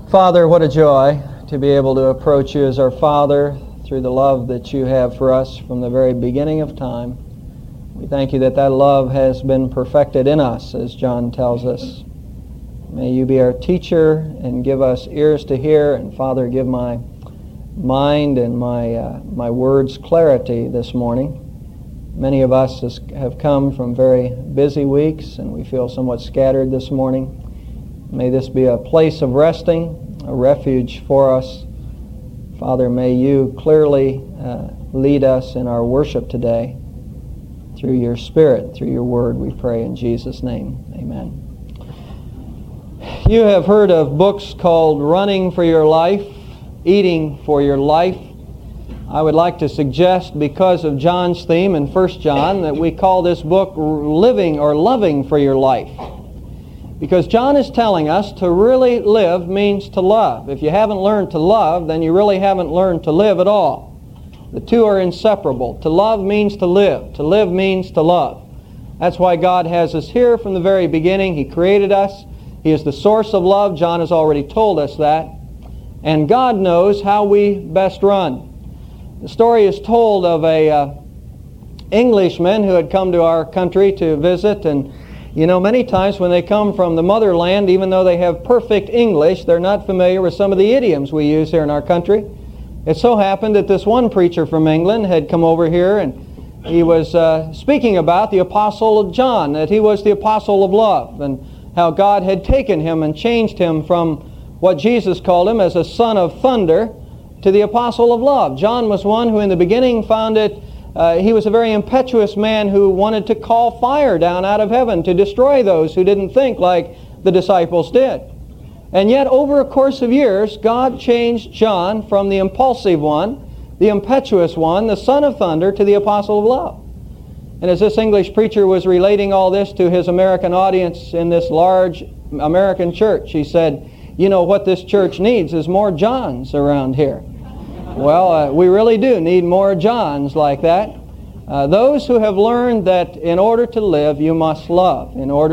Father, what a joy to be able to approach you as our Father through the love that you have for us from the very beginning of time. We thank you that that love has been perfected in us, as John tells us. May you be our teacher and give us ears to hear, and Father, give my mind and my words clarity this morning. Many of us have come from very busy weeks, and we feel somewhat scattered this morning. May this be a place of resting, a refuge for us. Father, may you clearly lead us in our worship today through your Spirit, through your word, we pray in Jesus' name. Amen. You have heard of books called Running for Your Life, Eating for Your Life. I would like to suggest, because of John's theme in 1 John, that we call this book Living or Loving for Your Life. Because John is telling us to really live means to love. If you haven't learned to love, then you really haven't learned to live at all. The two are inseparable. To love means to live. To live means to love. That's why God has us here from the very beginning. He created us. He is the source of love. John has already told us that. And God knows how we best run. The story is told of a Englishman who had come to our country to visit, and you know, many times when they come from the motherland, even though they have perfect English, they're not familiar with some of the idioms we use here in our country. It so happened that this one preacher from England had come over here, and he was speaking about the Apostle John, that he was the apostle of love, and how God had taken him and changed him from what Jesus called him as a son of thunder to the apostle of love. John was one who in the beginning found it he was a very impetuous man who wanted to call fire down out of heaven to destroy those who didn't think like the disciples did. And yet, over a course of years, God changed John from the impulsive one, the impetuous one, the son of thunder, to the apostle of love. And as this English preacher was relating all this to his American audience in this large American church, he said, "You know what this church needs is more Johns around here." Well, we really do need more Johns like that. Those who have learned that in order to live, you must love.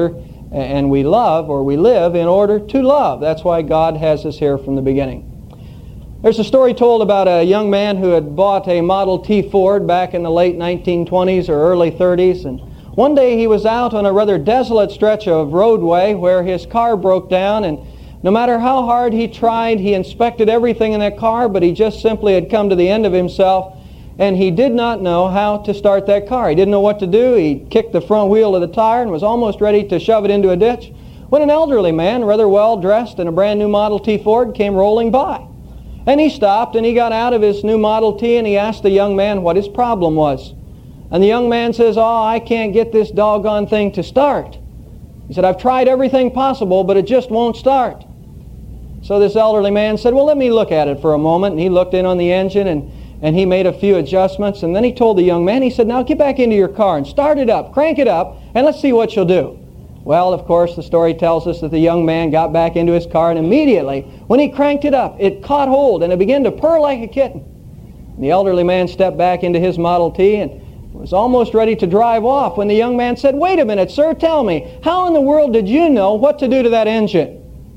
And we love, or we live, in order to love. That's why God has us here from the beginning. There's a story told about a young man who had bought a Model T Ford back in the late 1920s or early 30s. And one day he was out on a rather desolate stretch of roadway where his car broke down, and no matter how hard he tried, he inspected everything in that car, but he just simply had come to the end of himself, and he did not know how to start that car. He didn't know what to do. He kicked the front wheel of the tire and was almost ready to shove it into a ditch when an elderly man, rather well dressed in a brand new Model T Ford, came rolling by. And he stopped and he got out of his new Model T and he asked the young man what his problem was. And the young man says, "Oh, I can't get this doggone thing to start." He said, "I've tried everything possible, but it just won't start." So this elderly man said, "Well, let me look at it for a moment." And he looked in on the engine and he made a few adjustments. And then he told the young man, he said, "Now get back into your car and start it up, crank it up, and let's see what you'll do." Well, of course, the story tells us that the young man got back into his car, and immediately, when he cranked it up, it caught hold and it began to purr like a kitten. And the elderly man stepped back into his Model T and was almost ready to drive off when the young man said, "Wait a minute, sir, tell me, how in the world did you know what to do to that engine?"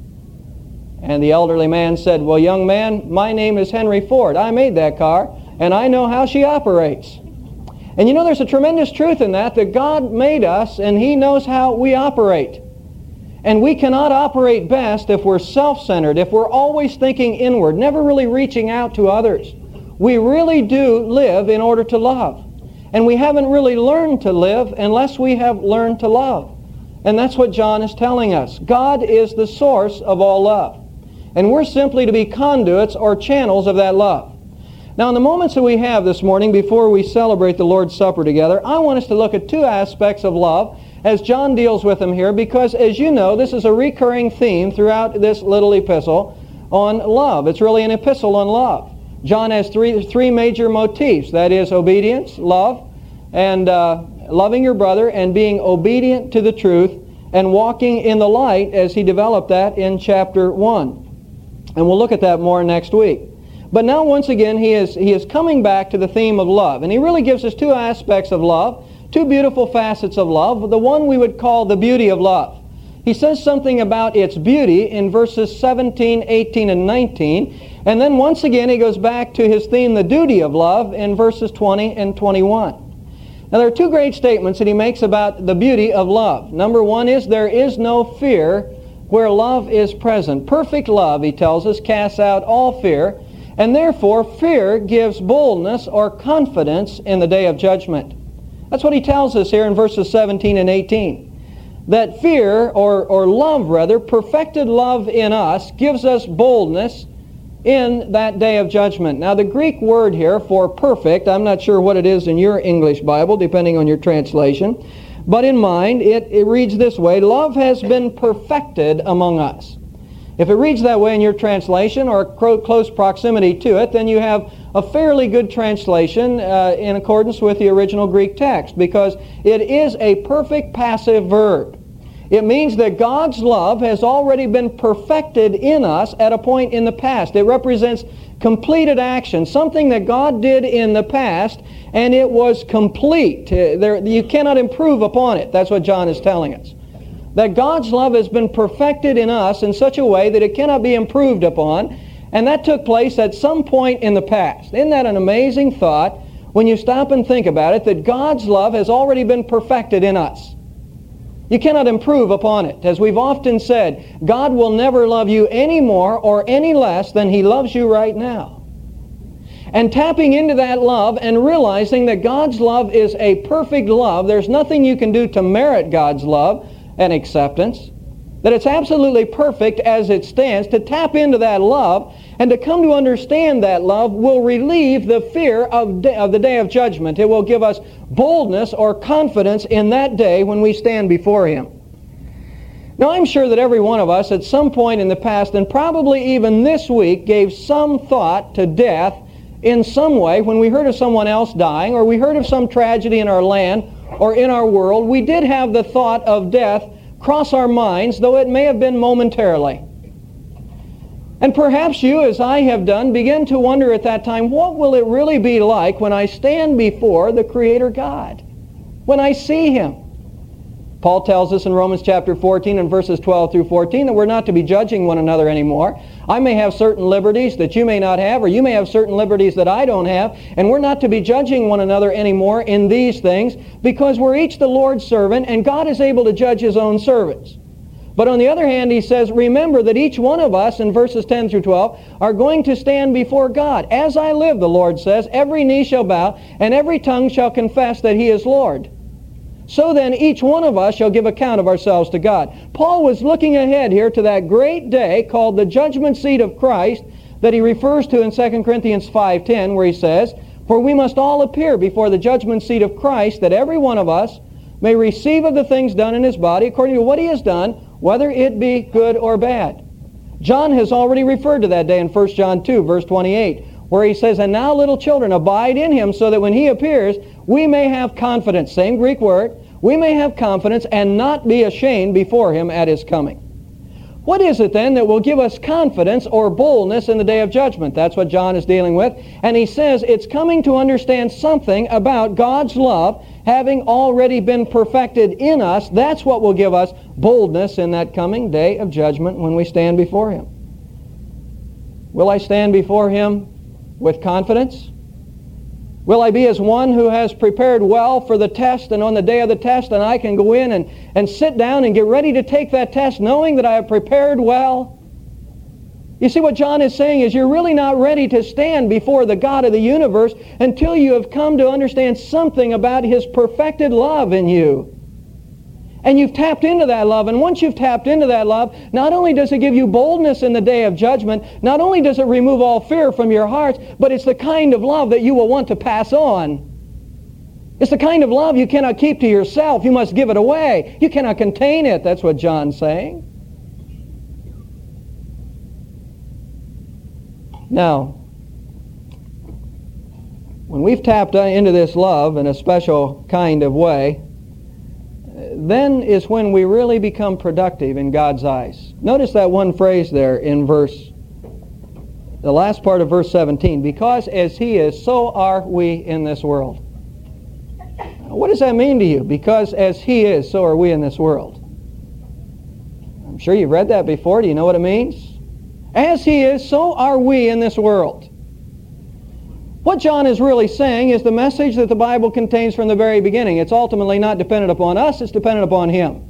And the elderly man said, "Well, young man, my name is Henry Ford. I made that car, and I know how she operates." And you know, there's a tremendous truth in that God made us, and He knows how we operate. And we cannot operate best if we're self-centered, if we're always thinking inward, never really reaching out to others. We really do live in order to love. And we haven't really learned to live unless we have learned to love. And that's what John is telling us. God is the source of all love. And we're simply to be conduits or channels of that love. Now, in the moments that we have this morning before we celebrate the Lord's Supper together, I want us to look at two aspects of love as John deals with them here, because, as you know, this is a recurring theme throughout this little epistle on love. It's really an epistle on love. John has three major motifs. That is obedience, love, and loving your brother, and being obedient to the truth, and walking in the light, as he developed that in chapter 1. And we'll look at that more next week. But now, once again, he is coming back to the theme of love. And he really gives us two aspects of love, two beautiful facets of love. The one we would call the beauty of love. He says something about its beauty in verses 17, 18, and 19. And then once again he goes back to his theme, the duty of love, in verses 20 and 21. Now there are two great statements that he makes about the beauty of love. Number one is there is no fear where love is present. Perfect love, he tells us, casts out all fear. And therefore fear gives boldness or confidence in the day of judgment. That's what he tells us here in verses 17 and 18. That fear, or love rather, perfected love in us, gives us boldness in that day of judgment. Now the Greek word here for perfect, I'm not sure what it is in your English Bible, depending on your translation, but in mine it reads this way: love has been perfected among us. If it reads that way in your translation, or close proximity to it, then you have a fairly good translation in accordance with the original Greek text, because it is a perfect passive verb. It means that God's love has already been perfected in us at a point in the past. It represents completed action, something that God did in the past, and it was complete. You cannot improve upon it. That's what John is telling us. That God's love has been perfected in us in such a way that it cannot be improved upon, and that took place at some point in the past. Isn't that an amazing thought when you stop and think about it, that God's love has already been perfected in us? You cannot improve upon it. As we've often said, God will never love you any more or any less than He loves you right now. And tapping into that love and realizing that God's love is a perfect love, there's nothing you can do to merit God's love and acceptance, that it's absolutely perfect as it stands, to tap into that love and to come to understand that love will relieve the fear of the day of judgment. It will give us boldness or confidence in that day when we stand before Him. Now I'm sure that every one of us at some point in the past, and probably even this week, gave some thought to death in some way. When we heard of someone else dying, or we heard of some tragedy in our land or in our world, we did have the thought of death cross our minds, though it may have been momentarily. And perhaps you, as I have done, begin to wonder at that time, what will it really be like when I stand before the Creator God? When I see Him? Paul tells us in Romans chapter 14 and verses 12 through 14 that we're not to be judging one another anymore. I may have certain liberties that you may not have, or you may have certain liberties that I don't have, and we're not to be judging one another anymore in these things, because we're each the Lord's servant, and God is able to judge His own servants. But on the other hand, he says, remember that each one of us, in verses 10 through 12, are going to stand before God. As I live, the Lord says, every knee shall bow, and every tongue shall confess that He is Lord. So then each one of us shall give account of ourselves to God. Paul was looking ahead here to that great day called the judgment seat of Christ that he refers to in 2 Corinthians 5:10, where he says, for we must all appear before the judgment seat of Christ, that every one of us may receive of the things done in his body according to what he has done, whether it be good or bad. John has already referred to that day in 1 John 2, verse 28, where he says, and now little children, abide in Him, so that when He appears, we may have confidence. Same Greek word. We may have confidence and not be ashamed before Him at His coming. What is it then that will give us confidence or boldness in the day of judgment? That's what John is dealing with. And he says it's coming to understand something about God's love having already been perfected in us. That's what will give us boldness in that coming day of judgment when we stand before Him. Will I stand before Him with confidence? Will I be as one who has prepared well for the test, and on the day of the test, and I can go in and sit down and get ready to take that test knowing that I have prepared well? You see, what John is saying is you're really not ready to stand before the God of the universe until you have come to understand something about His perfected love in you. And you've tapped into that love. And once you've tapped into that love, not only does it give you boldness in the day of judgment, not only does it remove all fear from your hearts, but it's the kind of love that you will want to pass on. It's the kind of love you cannot keep to yourself. You must give it away. You cannot contain it. That's what John's saying. Now, when we've tapped into this love in a special kind of way, then is when we really become productive in God's eyes. Notice that one phrase there in the last part of verse 17. Because as He is, so are we in this world. What does that mean to you? Because as He is, so are we in this world. I'm sure you've read that before. Do you know what it means? As He is, so are we in this world. What John is really saying is the message that the Bible contains from the very beginning. It's ultimately not dependent upon us, it's dependent upon Him.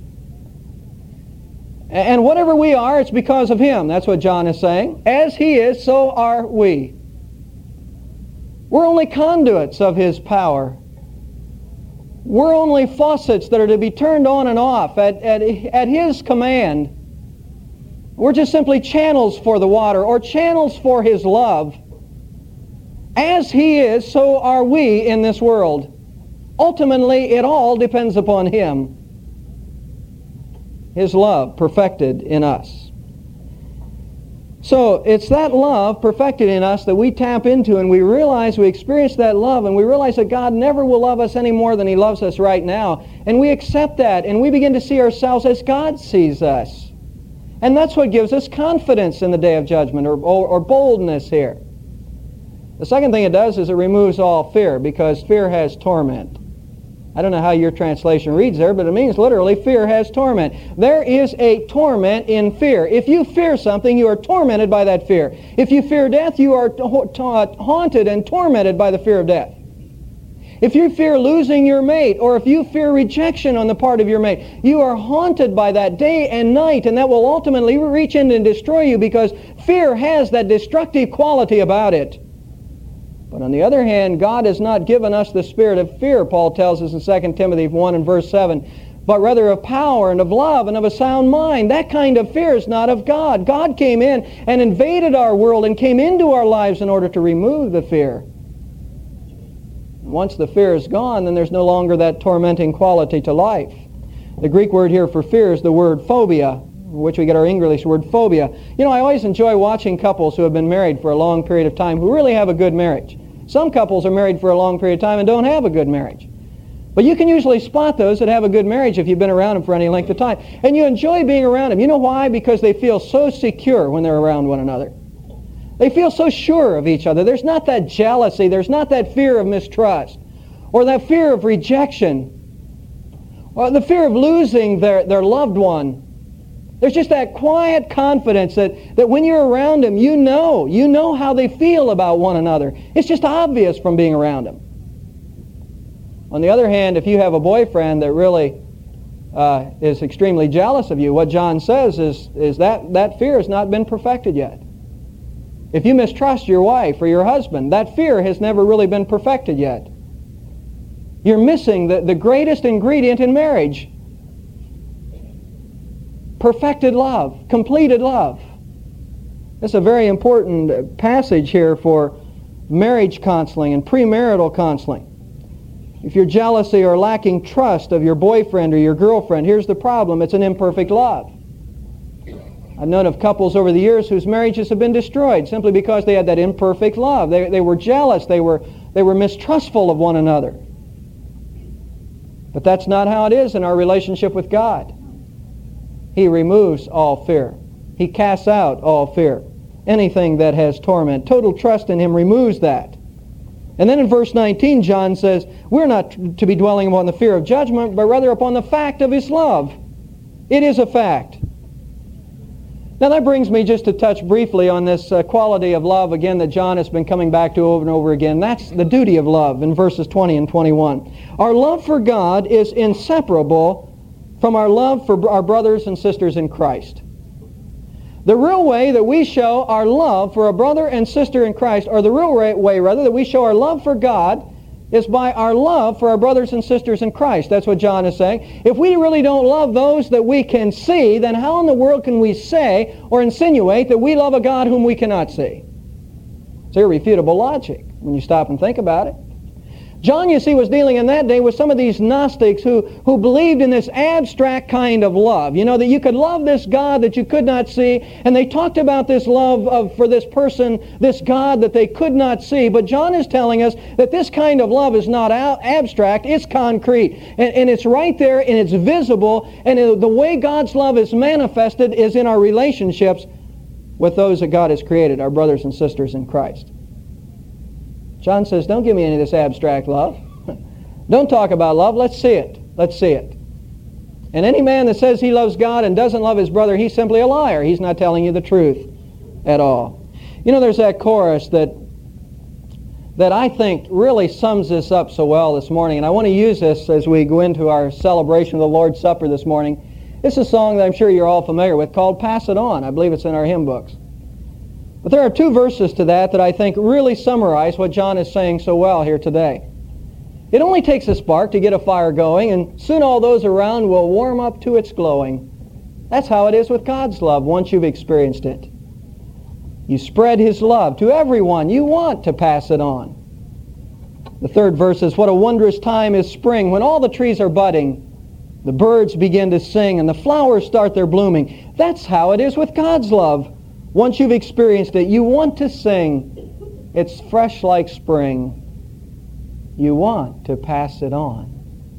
And whatever we are, it's because of Him. That's what John is saying. As He is, so are we. We're only conduits of His power. We're only faucets that are to be turned on and off at His command. We're just simply channels for the water, or channels for His love. As He is, so are we in this world. Ultimately, it all depends upon Him. His love perfected in us. So it's that love perfected in us that we tap into, and we realize we experience that love, and we realize that God never will love us any more than He loves us right now. And we accept that, and we begin to see ourselves as God sees us. And that's what gives us confidence in the day of judgment, or boldness here. The second thing it does is it removes all fear, because fear has torment. I don't know how your translation reads there, but it means literally fear has torment. There is a torment in fear. If you fear something, you are tormented by that fear. If you fear death, you are haunted and tormented by the fear of death. If you fear losing your mate, or if you fear rejection on the part of your mate, you are haunted by that day and night, and that will ultimately reach in and destroy you, because fear has that destructive quality about it. But on the other hand, God has not given us the spirit of fear, Paul tells us in 2 Timothy 1 and verse 7, but rather of power and of love and of a sound mind. That kind of fear is not of God. God came in and invaded our world and came into our lives in order to remove the fear. Once the fear is gone, then there's no longer that tormenting quality to life. The Greek word here for fear is the word phobia, which we get our English word phobia. You know, I always enjoy watching couples who have been married for a long period of time who really have a good marriage. Some couples are married for a long period of time and don't have a good marriage. But you can usually spot those that have a good marriage if you've been around them for any length of time. And you enjoy being around them. You know why? Because they feel so secure when they're around one another. They feel so sure of each other. There's not that jealousy. There's not that fear of mistrust, or that fear of rejection, or the fear of losing their loved one. There's just that quiet confidence that when you're around them, you know how they feel about one another. It's just obvious from being around them. On the other hand, if you have a boyfriend that really is extremely jealous of you, what John says is that fear has not been perfected yet. If you mistrust your wife or your husband, that fear has never really been perfected yet. You're missing the greatest ingredient in marriage. Perfected love, completed love. This is a very important passage here for marriage counseling and premarital counseling. If you're jealousy or lacking trust of your boyfriend or your girlfriend, here's the problem. It's an imperfect love. I've known of couples over the years whose marriages have been destroyed simply because they had that imperfect love. They were jealous. They were mistrustful of one another. But that's not how it is in our relationship with God. He removes all fear. He casts out all fear. Anything that has torment. Total trust in Him removes that. And then in verse 19, John says, we're not to be dwelling upon the fear of judgment, but rather upon the fact of His love. It is a fact. Now that brings me just to touch briefly on this quality of love again that John has been coming back to over and over again. That's the duty of love in verses 20 and 21. Our love for God is inseparable from our love for our brothers and sisters in Christ. The real way that we show our love for a brother and sister in Christ, or the real way rather that we show our love for God, is by our love for our brothers and sisters in Christ. That's what John is saying. If we really don't love those that we can see, then how in the world can we say or insinuate that we love a God whom we cannot see? It's irrefutable logic when you stop and think about it. John, you see, was dealing in that day with some of these Gnostics who believed in this abstract kind of love. You know, that you could love this God that you could not see, and they talked about this love for this person, this God that they could not see. But John is telling us that this kind of love is not abstract, it's concrete. And it's right there, and it's visible, and the way God's love is manifested is in our relationships with those that God has created, our brothers and sisters in Christ. John says, don't give me any of this abstract love. Don't talk about love. Let's see it. Let's see it. And any man that says he loves God and doesn't love his brother, he's simply a liar. He's not telling you the truth at all. You know, there's that chorus that I think really sums this up so well this morning, and I want to use this as we go into our celebration of the Lord's Supper this morning. It's a song that I'm sure you're all familiar with called Pass It On. I believe it's in our hymn books. But there are two verses to that I think really summarize what John is saying so well here today. It only takes a spark to get a fire going, and soon all those around will warm up to its glowing. That's how it is with God's love once you've experienced it. You spread His love to everyone you want to pass it on. The third verse is, what a wondrous time is spring when all the trees are budding, the birds begin to sing, and the flowers start their blooming. That's how it is with God's love. Once you've experienced it, you want to sing. It's fresh like spring. You want to pass it on.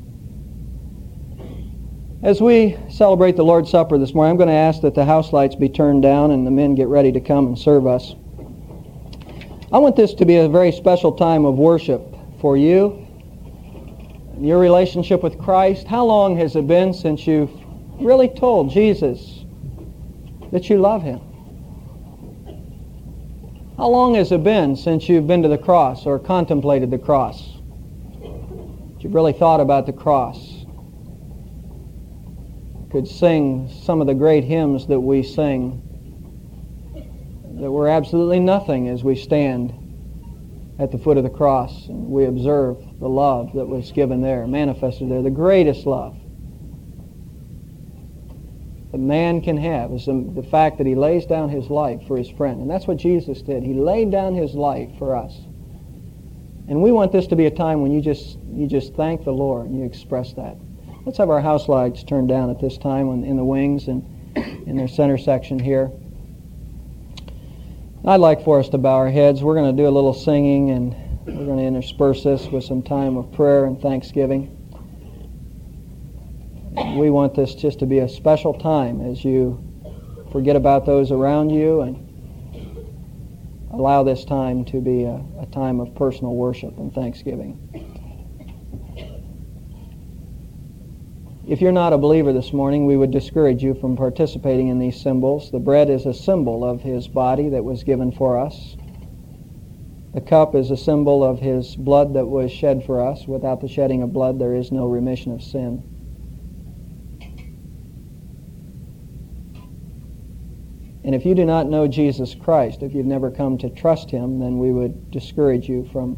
As we celebrate the Lord's Supper this morning, I'm going to ask that the house lights be turned down and the men get ready to come and serve us. I want this to be a very special time of worship for you, your relationship with Christ. How long has it been since you've really told Jesus that you love Him? How long has it been since you've been to the cross or contemplated the cross? You've really thought about the cross. Could sing some of the great hymns that we sing that were absolutely nothing as we stand at the foot of the cross and we observe the love that was given there, manifested there, the greatest love that man can have is the fact that he lays down his life for his friend. And that's what Jesus did. He laid down His life for us. And we want this to be a time when you just thank the Lord and you express that. Let's have our house lights turned down at this time in the wings and in their center section here. I'd like for us to bow our heads. We're going to do a little singing, and we're going to intersperse this with some time of prayer and thanksgiving. We want this just to be a special time as you forget about those around you and allow this time to be a time of personal worship and thanksgiving. If you're not a believer this morning, we would discourage you from participating in these symbols. The bread is a symbol of His body that was given for us. The cup is a symbol of His blood that was shed for us. Without the shedding of blood, there is no remission of sin. And if you do not know Jesus Christ, if you've never come to trust Him, then we would discourage you from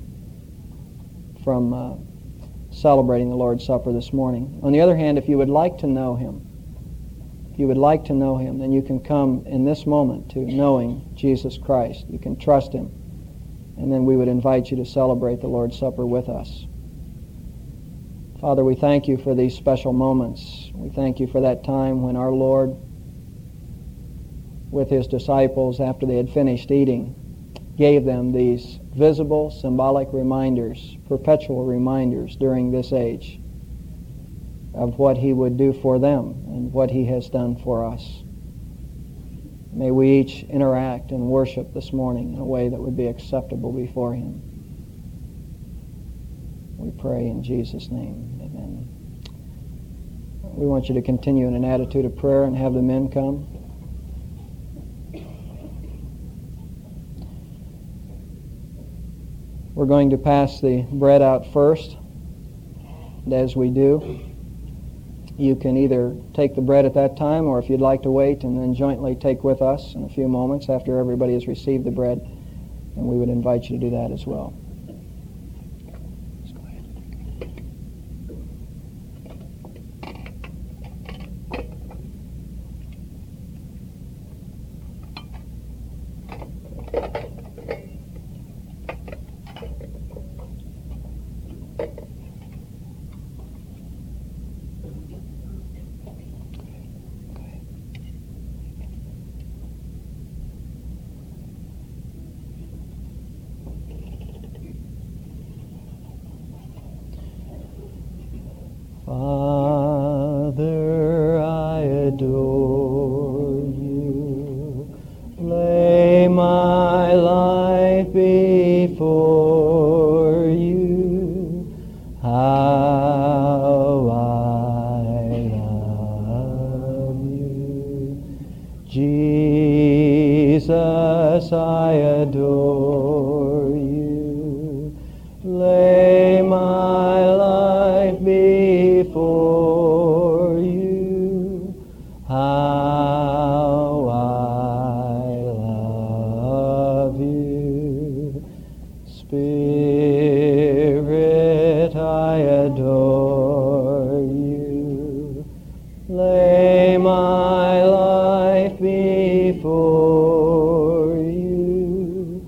celebrating the Lord's Supper this morning. On the other hand, if you would like to know Him, then you can come in this moment to knowing Jesus Christ. You can trust Him. And then we would invite you to celebrate the Lord's Supper with us. Father, we thank You for these special moments. We thank You for that time when our Lord, with His disciples, after they had finished eating, gave them these visible, symbolic reminders, perpetual reminders during this age of what He would do for them and what He has done for us. May we each interact and worship this morning in a way that would be acceptable before Him. We pray in Jesus' name. Amen. We want you to continue in an attitude of prayer and have the men come. We're going to pass the bread out first. And as we do, you can either take the bread at that time, or if you'd like to wait and then jointly take with us in a few moments after everybody has received the bread, and we would invite you to do that as well. Father, I adore You. Lay my life Jesus, I adore you. Lay my life before you. How I love you. Spirit, I adore you. Lay my life before you.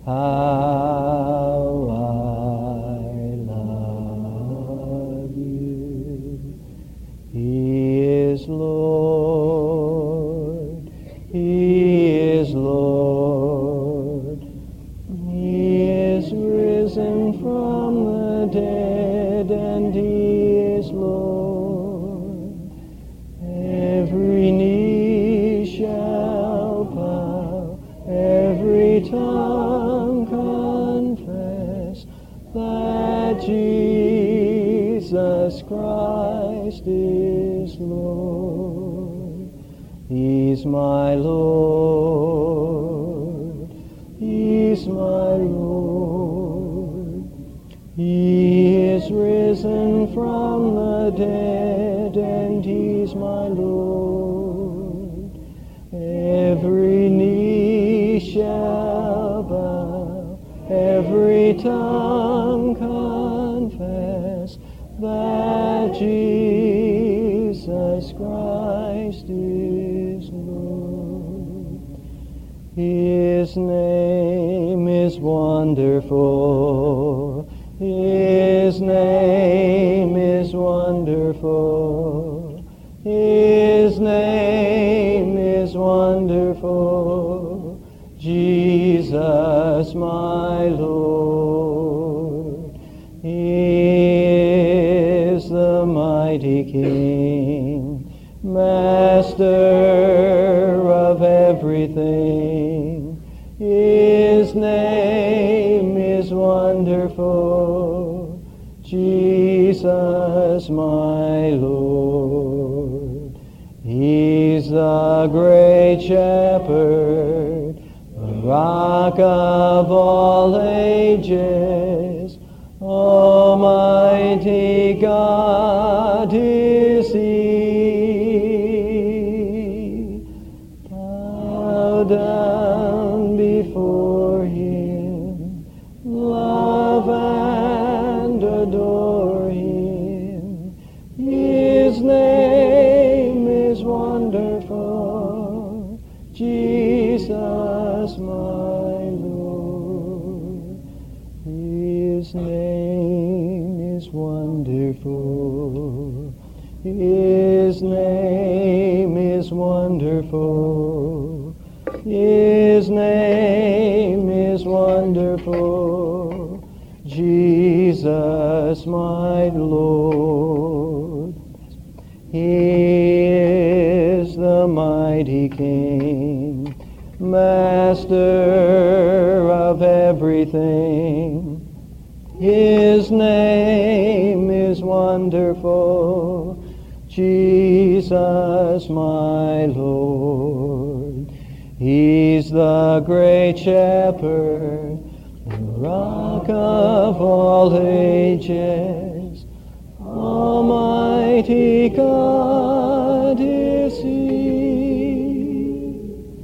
How I love you. He is Lord. He is Lord. He is risen from the dead, and He is Lord. Every knee shall bow, every tongue confess that Jesus Christ is Lord. He's my Lord. He's my Lord. He is risen from the dead, and He's my Lord. Every knee shall bow, every tongue confess that Jesus Christ is Lord. His name is wonderful. His name is wonderful. His name is wonderful. Jesus, my Lord. He is the mighty King, Master of everything. His name is wonderful. Jesus, my Lord. He's the great shepherd, the rock of all ages. Almighty God is He. Bow down before Him, love and adore Him. His name is wonderful. Jesus, my Lord. His name is wonderful. His name is wonderful. His name is wonderful. Jesus, my Lord. He is the mighty King, Master of everything. His name is wonderful. Jesus, my Lord. He's the great shepherd, the rock of all ages. Almighty God is He.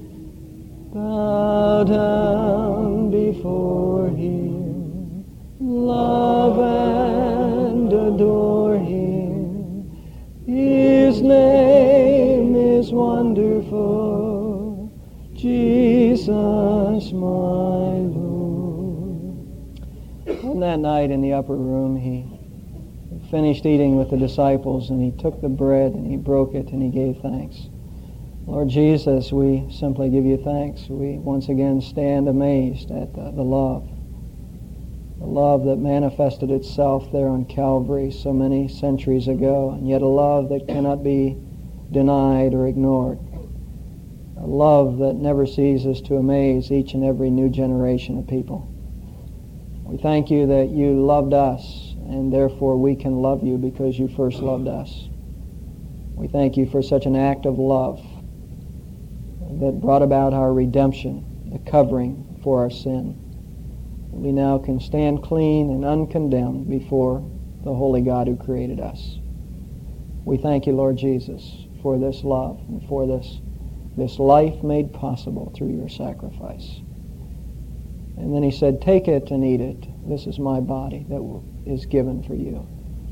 Bow down before Him, love and adore Him. His name is wonderful. Jesus, my Lord. On that night in the upper room, He finished eating with the disciples, and He took the bread and He broke it and He gave thanks. Lord Jesus, we simply give You thanks. We once again stand amazed at the love that manifested itself there on Calvary so many centuries ago, and yet a love that cannot be denied or ignored. A love that never ceases to amaze each and every new generation of people. We thank You that You loved us, and therefore we can love You because You first loved us. We thank You for such an act of love that brought about our redemption, the covering for our sin. We now can stand clean and uncondemned before the holy God who created us. We thank you, Lord Jesus, for this love and for this life made possible through your sacrifice. And then he said, take it and eat it. This is my body that is given for you.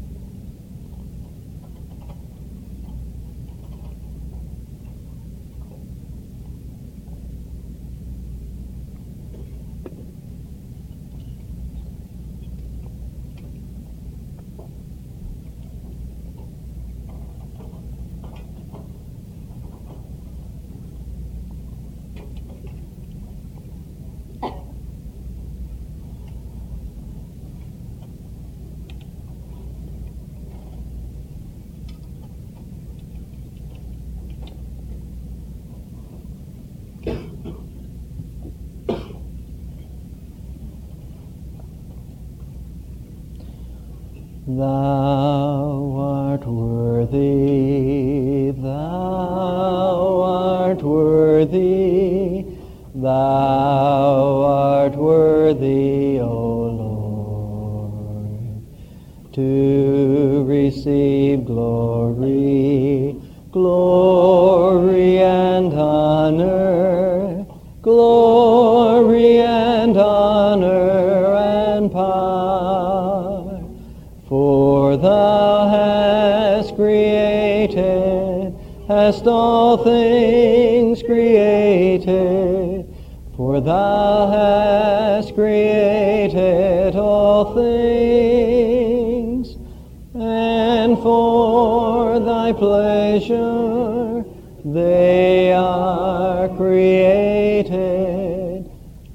Thou art worthy, thou art worthy, thou art worthy, O Lord, to receive glory, glory and honor, glory and honor and power. For thou hast created, hast all things created. For thou hast created all things, and for thy pleasure they are created.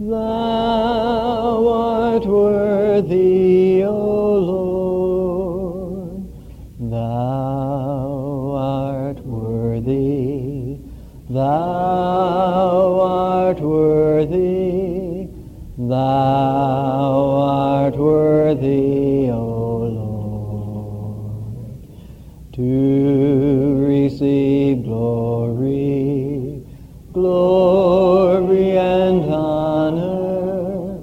Thou art worthy, O Lord. Thou art worthy, thou art worthy, thou art worthy, O Lord, to receive glory, glory and honor,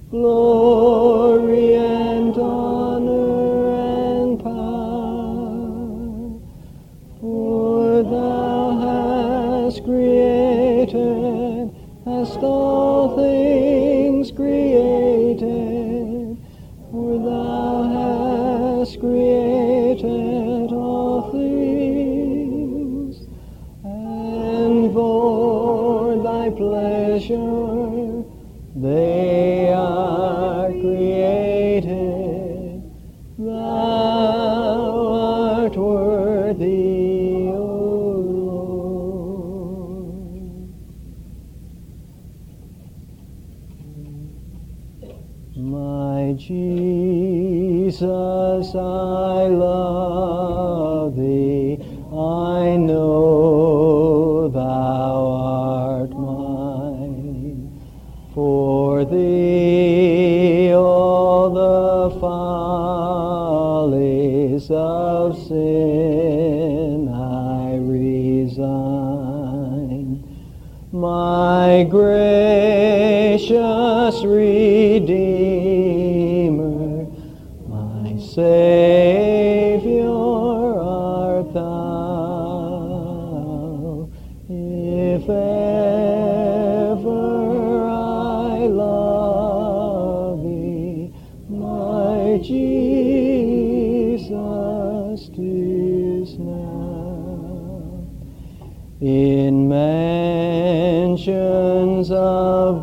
glory and honor and power. For thou hast created, hast all things created. For thou hast created all things, and for thy pleasure they are created. Thou art worthy, O Lord. My Jesus, I love thee. I know thou art mine. For thee all the follies of sin I resign. My gracious Redeemer, my Savior art thou. If ever I love thee, my Jesus, 'tis now. In mansions of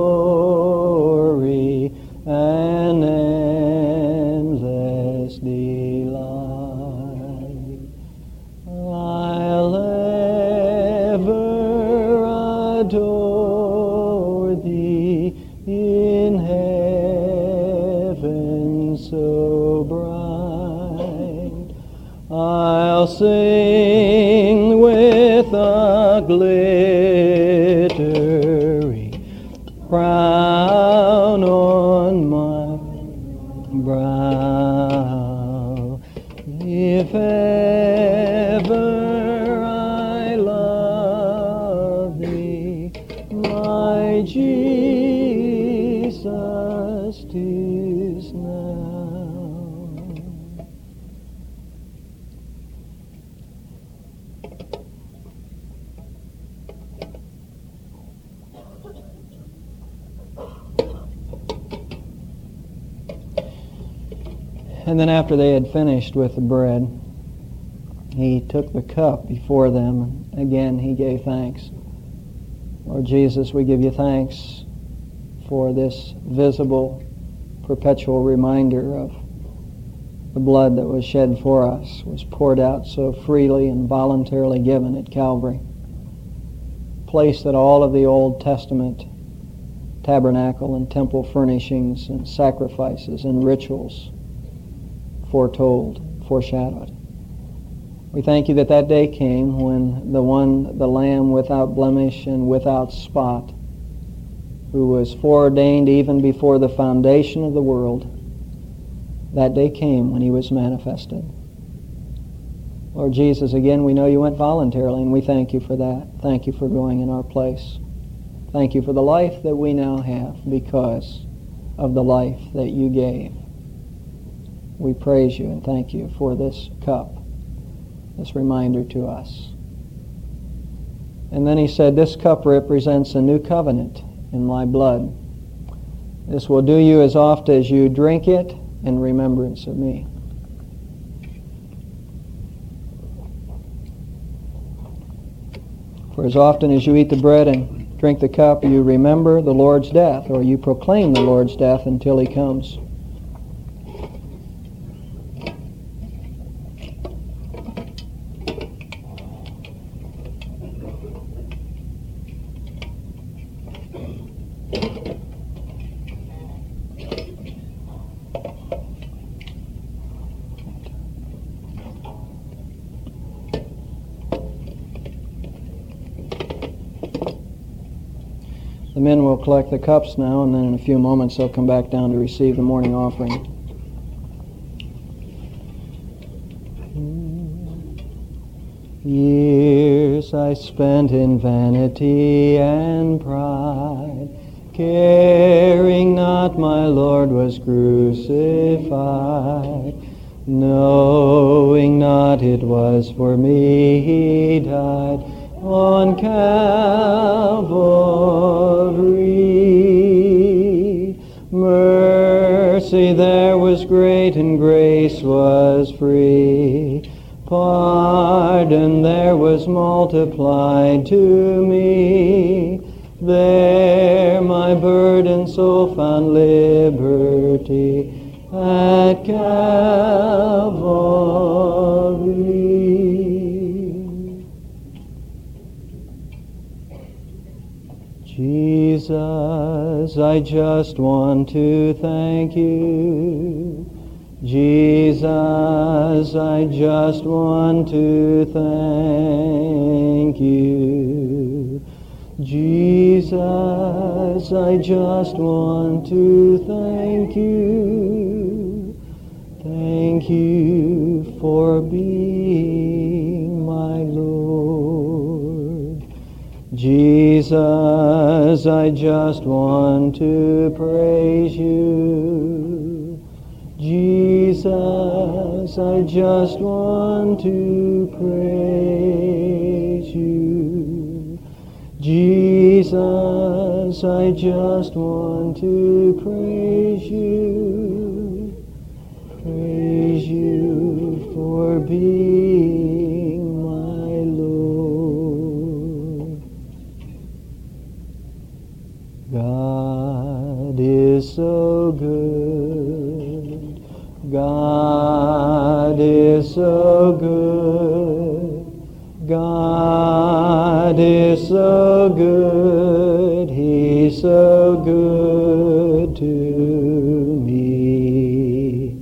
glory and endless delight, I'll ever adore thee in heaven so bright. I'll sing with a glittering crown on my brow. If ever I love thee, my Jesus, 'tis now. And then after they had finished with the bread, he took the cup before them, and again he gave thanks. Lord Jesus, we give you thanks for this visible, perpetual reminder of the blood that was shed for us, was poured out so freely and voluntarily given at Calvary. Place that all of the Old Testament tabernacle and temple furnishings and sacrifices and rituals foretold, foreshadowed. We thank you that that day came when the Lamb without blemish and without spot, who was foreordained even before the foundation of the world, that day came when he was manifested. Lord Jesus, again, we know you went voluntarily, and we thank you for that. Thank you for going in our place. Thank you for the life that we now have because of the life that you gave. We praise you and thank you for this cup, this reminder to us. And then he said, this cup represents a new covenant in my blood. This will do you as oft as you drink it in remembrance of me. For as often as you eat the bread and drink the cup, you remember the Lord's death, or you proclaim the Lord's death until he comes. The men will collect the cups now, and then in a few moments they'll come back down to receive the morning offering. Years I spent in vanity and pride, caring not my Lord was crucified, knowing not it was for me he died on Calvary. Mercy there was great and grace was free. Pardon there was multiplied to me. There my burdened soul found liberty at Calvary. Jesus, I just want to thank you. Jesus, I just want to thank you. Jesus, I just want to thank you. Thank you for being my Lord. Jesus, I just want to praise you. Jesus, I just want to praise you. Jesus, I just want to praise you. Praise you for being my Lord. God is so good. God is so good. God is so good. He's so good to me.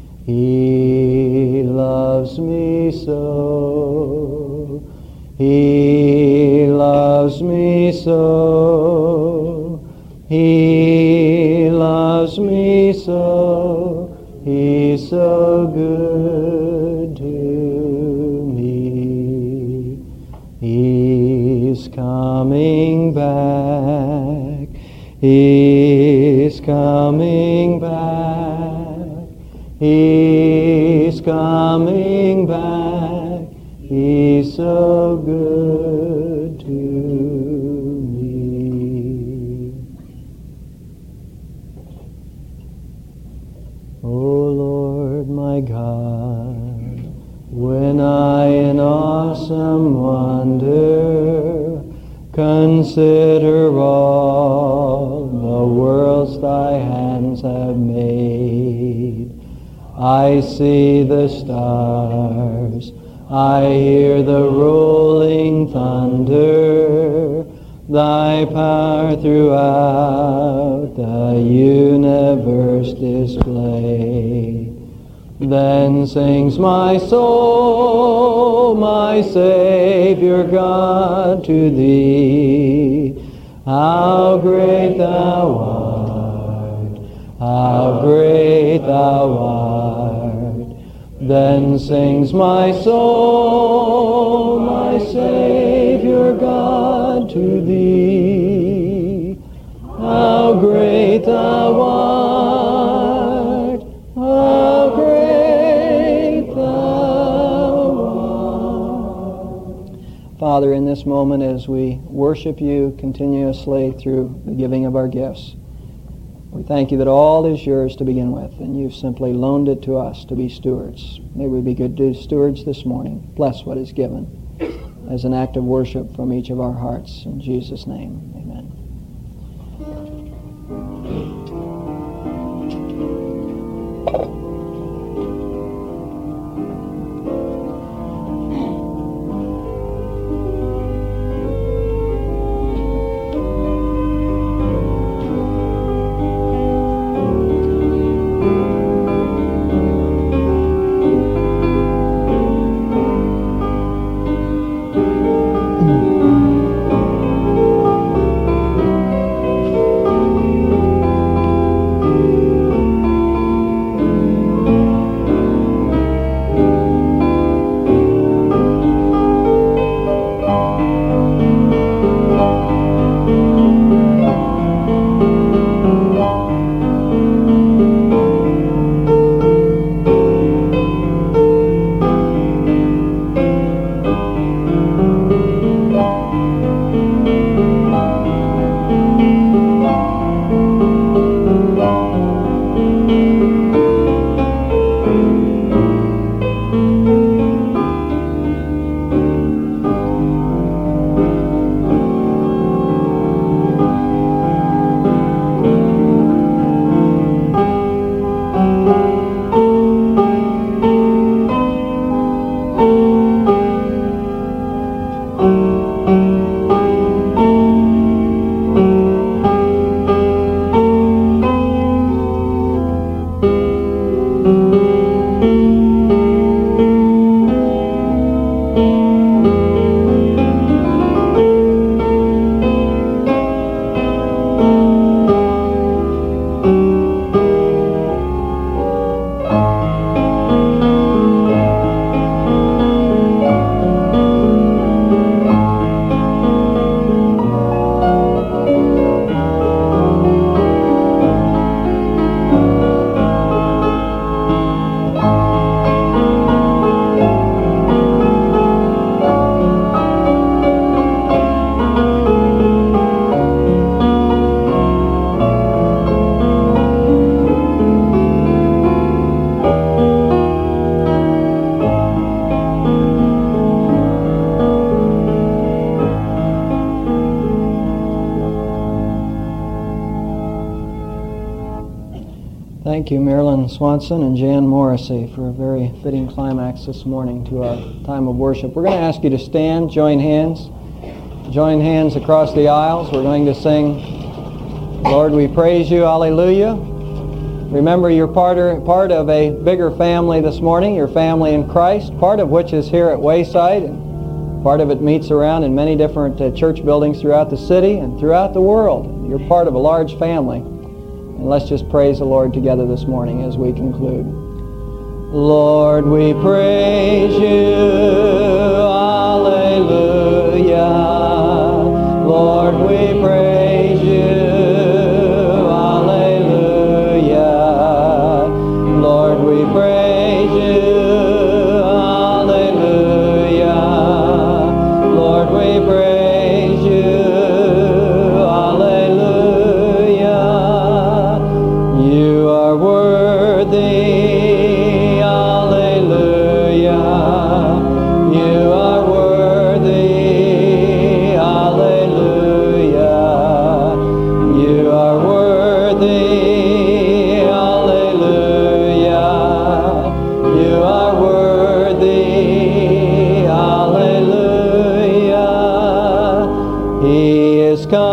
He loves me so. He loves me so. He loves me so. He's so good to me. He's coming back. He's coming back. He's coming back. He's so good to me. O Lord my God, when I in awesome wonder consider all the worlds thy hands have made, I see the stars, I hear the rolling thunder, thy power throughout the universe displayed. Then sings my soul, my Savior God, to thee. How great thou art, how great thou art. Then sings my soul, my Savior God, to thee. How great thou art, how great thou art. Father, in this moment as we worship you continuously through the giving of our gifts, we thank you that all is yours to begin with, and you've simply loaned it to us to be stewards. May we be good stewards this morning. Bless what is given as an act of worship from each of our hearts. In Jesus' name, amen. Thank you, Marilyn Swanson and Jan Morrissey, for a very fitting climax this morning to our time of worship. We're going to ask you to stand, join hands across the aisles. We're going to sing, Lord, we praise you, hallelujah. Remember, you're part of a bigger family this morning, your family in Christ, part of which is here at Wayside, and part of it meets around in many different church buildings throughout the city and throughout the world. You're part of a large family. And let's just praise the Lord together this morning as we conclude. Lord, we praise you, hallelujah. Lord, we praise you,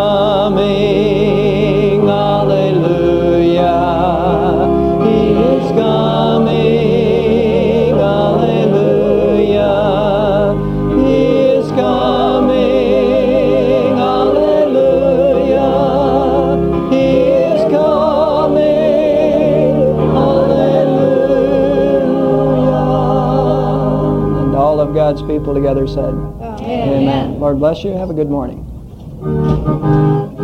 coming. Hallelujah. He is coming. Hallelujah. He is coming. Hallelujah. He is coming. Hallelujah. And all of God's people together said, Amen. Lord bless you. Have a good morning.